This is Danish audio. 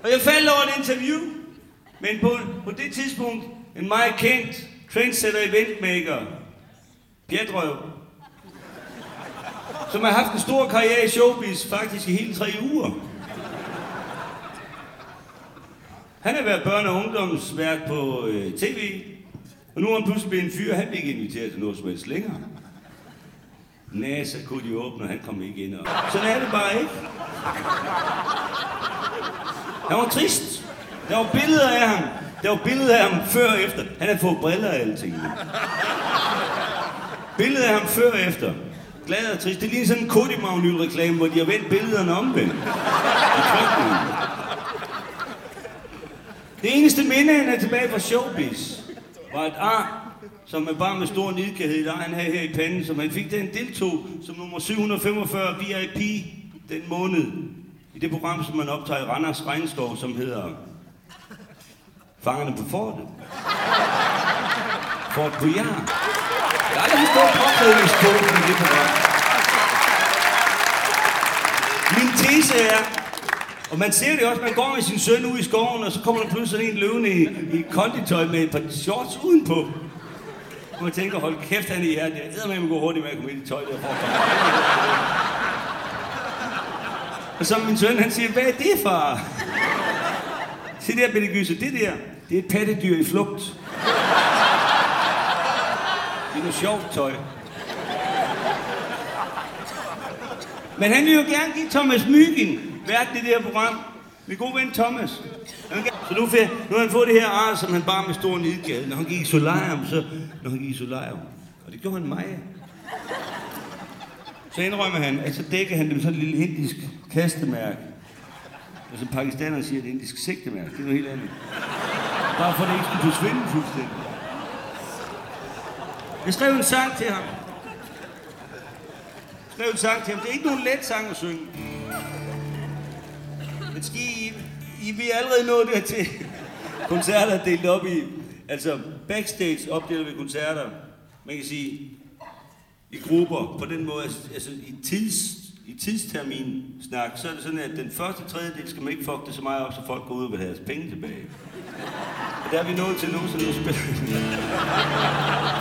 Og jeg faldt over et interview, men på det tidspunkt en meget kendt trendsetter eventmaker, Pjetrøv, som har haft en stor karriere i showbiz faktisk i hele 3 uger. Han har været børne- og ungdomsvært på tv, og nu er han pludselig blevet en fyr, han bliver ikke inviteret til noget som helst længere. Nej, så kunne de åbne, og han kom ikke ind. Og sådan er det bare ikke. Han var trist. Der var billeder af ham. Der var billeder af ham før og efter. Han havde fået briller af alle tingene. Billeder af ham før og efter. Glad og trist. Det er lige sådan en Kodimagnyl-reklame, hvor de har vendt billederne omvendt. Det eneste minde, han er tilbage fra showbiz, var et ar, som er bare med stor nidkærhed, der han havde her i panden, som han fik, den deltog som nummer 745 VIP den måned i det program, som man optager i Randers Regnskov, som hedder Fangerne på Fortet. Fort Boyard. Der er aldrig en stor påklædningskåbe i det program. Min tese er, og man ser det også, man går med sin søn ud i skoven, og så kommer der pludselig en løvende i konditøj med et par shorts udenpå. Og man tænker, hold kæft, han er i her. Det er med at gå hurtigt med at komme ind i tøj derfra. Og så min søn, han siger, hvad er det, far? Se der, Bette Gyser, det der, det er et pattedyr i flugt. Det er noget sjovt tøj. Men han vil jo gerne give Thomas Mygind vært i det her program. Min gode ven Thomas. Så nu har han fået det her ar, som han bare med stor nidgade. Når han gik i solarium, og det gjorde han mig. Så indrømmer han, at så dækker han det med sådan et lille indisk kastemærke. Og så pakistanerne siger, at det er indisk sigtemærke. Det er noget helt andet. Bare for at det ikke skulle forsvinde fuldstændig. Jeg skrev en sang til ham. Det er ikke nogen let sang at synge. Men I vil allerede nå det til koncerter delt op i, altså backstage opdeler vi koncerter, man kan sige, i grupper. På den måde, altså i tidstermin snak, så er det sådan, at den første tredjedel skal man ikke fuck det så meget op, så folk går ud og vil have deres penge tilbage. Og der er vi nået til nu, så nu spiller